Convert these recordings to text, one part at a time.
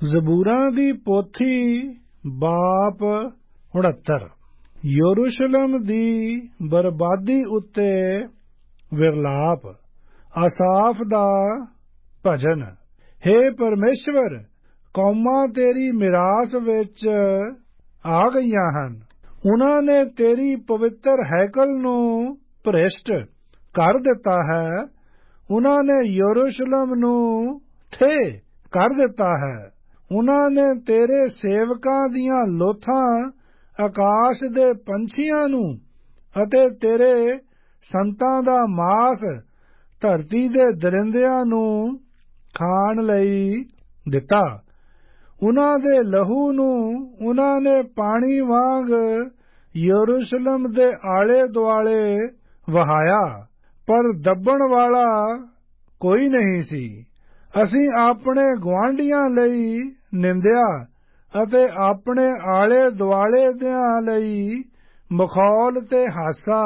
ਜ਼ਬੂਰਾਂ ਦੀ ਪੋਥੀ ਬਾਪ 69। ਯਰੂਸ਼ਲਮ ਦੀ ਬਰਬਾਦੀ ਉੱਤੇ ਵਿਰਲਾਪ। ਆਸਾਫ ਦਾ ਭਜਨ। ਹੇ ਪਰਮੇਸ਼ਵਰ, ਕੌਮਾਂ ਤੇਰੀ ਮਿਰਾਸ ਵਿੱਚ ਆ ਗਈਆਂ ਹਨ। ਉਨ੍ਹਾਂ ਨੇ ਤੇਰੀ ਪਵਿੱਤਰ ਹੈਕਲ ਨੂੰ ਭ੍ਰਿਸ਼ਟ ਕਰ ਦਿੱਤਾ ਹੈ। ਉਨ੍ਹਾਂ ਨੇ ਯਰੂਸ਼ਲਮ ਨੂੰ ਠੇ ਕਰ ਦਿੱਤਾ ਹੈ। ਉਨ੍ਹਾਂ ਨੇ ਤੇਰੇ ਸੇਵਕਾਂ ਦੀਆਂ ਲੋਥਾਂ ਆਕਾਸ਼ ਦੇ ਪੰਛੀਆਂ ਨੂੰ ਅਤੇ ਤੇਰੇ ਸੰਤਾਂ ਦਾ ਮਾਸ ਧਰਤੀ ਦੇ ਦਰਿੰਦਿਆਂ ਨੂੰ ਖਾਣ ਲਈ ਦਿੱਤਾ। ਉਨ੍ਹਾਂ ਦੇ ਲਹੂ ਨੂੰ ਉਨ੍ਹਾਂ ਨੇ ਪਾਣੀ ਵਾਂਗ ਯਰੂਸ਼ਲਮ ਦੇ ਆਲੇ ਦੁਆਲੇ ਵਹਾਇਆ, ਪਰ ਦੱਬਣ ਵਾਲਾ ਕੋਈ ਨਹੀਂ ਸੀ। ਅਸੀਂ ਆਪਣੇ ਗੁਆਂਢੀਆਂ ਲਈ ਨਿੰਦਿਆ ਅਤੇ ਆਪਣੇ ਆਲੇ ਦੁਆਲੇ ਦਿਆਂ ਲਈ ਮਖੌਲ ਤੇ ਹਾਸਾ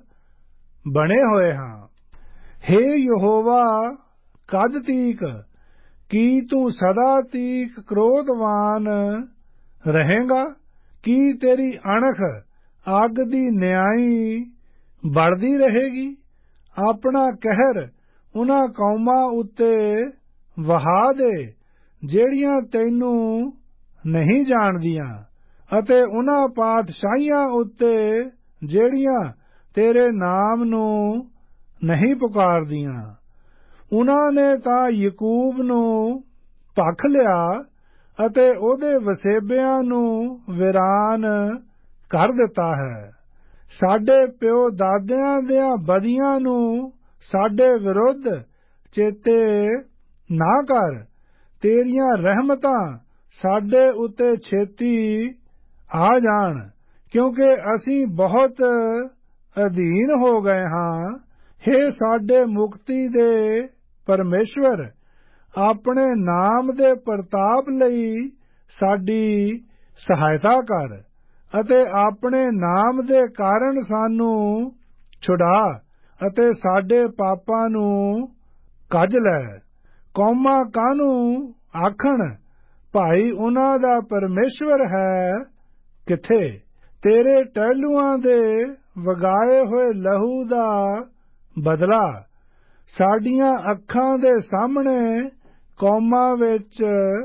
ਬਣੇ ਹੋਏ ਹਾਂ। ਹੇ ਯਹੋਵਾ, ਕਦ ਤੀਕ? ਕੀ ਤੂੰ ਸਦਾ ਤੀਕ ਕ੍ਰੋਧਵਾਨ ਰਹੇਂਗਾ? ਕੀ ਤੇਰੀ ਅਣਖ ਅੱਗ ਦੀ ਨਿਆਈ ਬਲਦੀ ਰਹੇਗੀ? ਆਪਣਾ ਕਹਿਰ ਉਨ੍ਹਾਂ ਕੌਮਾਂ ਉੱਤੇ ਵਹਾ ਦੇ ਜਿਹੜੀਆਂ ਤੈਨੂੰ ਨਹੀਂ ਜਾਣਦੀਆਂ, ਅਤੇ ਉਨ੍ਹਾਂ ਪਾਤਸ਼ਾਹੀਆਂ ਉੱਤੇ ਜਿਹੜੀਆਂ ਤੇਰੇ ਨਾਮ ਨੂੰ ਨਹੀਂ ਪੁਕਾਰਦੀਆਂ। ਉਨ੍ਹਾਂ ਨੇ ਤਾਂ ਯਕੂਬ ਨੂੰ ਭਖ ਲਿਆ ਅਤੇ ਉਹਦੇ ਵਸੇਬਿਆਂ ਨੂੰ ਵੀਰਾਨ ਕਰ ਦਿੱਤਾ ਹੈ। ਸਾਡੇ ਪਿਓ ਦਾਦਿਆਂ ਦੀਆਂ ਬਦੀਆਂ ਨੂੰ ਸਾਡੇ ਵਿਰੁੱਧ ਚੇਤੇ ਨਾ ਕਰ। ਤੇਰੀਆਂ ਰਹਿਮਤਾਂ ਸਾਡੇ ਉੱਤੇ ਛੇਤੀ ਆ ਜਾਣ, ਕਿਉਂਕਿ ਅਸੀਂ ਬਹੁਤ ਅਧੀਨ ਹੋ ਗਏ ਹਾਂ। ਹੇ ਸਾਡੇ ਮੁਕਤੀ ਦੇ ਪਰਮੇਸ਼ਵਰ, ਆਪਣੇ ਨਾਮ ਦੇ ਪ੍ਰਤਾਪ ਲਈ ਸਾਡੀ ਸਹਾਇਤਾ ਕਰ ਅਤੇ ਆਪਣੇ ਨਾਮ ਦੇ ਕਾਰਨ ਸਾਨੂੰ ਛੁਡਾ ਅਤੇ ਸਾਡੇ ਪਾਪਾਂ ਨੂੰ ਕੱਜ ਲੈ। ਕੌਮਾਂ ਕਾਹਨੂੰ ਆਖਣ, ਭਾਈ ਉਨ੍ਹਾਂ ਦਾ ਪਰਮੇਸ਼ਵਰ ਹੈ ਕਿੱਥੇ? ਤੇਰੇ ਟਹਿਲੂਆਂ ਦੇ ਵਗਾਏ ਹੋਏ ਲਹੂ ਦਾ ਬਦਲਾ ਸਾਡੀਆਂ ਅੱਖਾਂ ਦੇ ਸਾਹਮਣੇ ਕੌਮਾਂ ਵਿੱਚ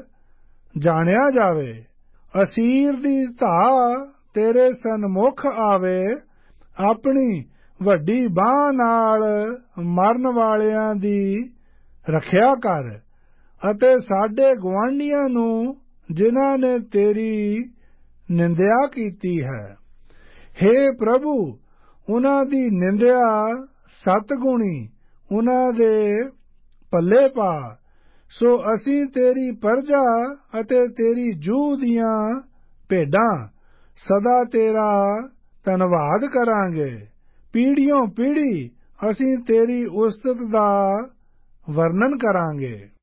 ਜਾਣਿਆ ਜਾਵੇ। ਅਸੀਰ ਦੀ ਧਾਹ ਤੇਰੇ ਸਨਮੁਖ ਆਵੇ। ਆਪਣੀ ਵੱਡੀ ਬਾਂਹ ਨਾਲ ਮਰਨ ਵਾਲਿਆਂ ਦੀ ਰੱਖਿਆ ਕਰ ਅਤੇ ਸਾਡੇ ਗੁਆਂਢੀਆਂ ਨੂੰ ਜਿਨ੍ਹਾਂ ਨੇ ਤੇਰੀ ਨਿੰਦਿਆ ਕੀਤੀ ਹੈ। ਹੇ ਪ੍ਰਭੂ, ਉਨ੍ਹਾਂ ਦੀ ਨਿੰਦਿਆ 7 ਗੁਣੀ ਉਨ੍ਹਾਂ ਦੇ ਪੱਲੇ ਪਾ। ਸੋ ਅਸੀਂ ਤੇਰੀ ਪਰਜਾ ਅਤੇ ਤੇਰੀ ਜੂਹ ਦੀਆਂ ਭੇਡਾਂ ਸਦਾ ਤੇਰਾ ਧੰਨਵਾਦ ਕਰਾਂਗੇ। ਪੀੜ੍ਹੀਓਂ ਪੀੜ੍ਹੀ ਅਸੀਂ ਤੇਰੀ ਉਸਤਤ ਦਾ ਵਰਣਨ ਕਰਾਂਗੇ।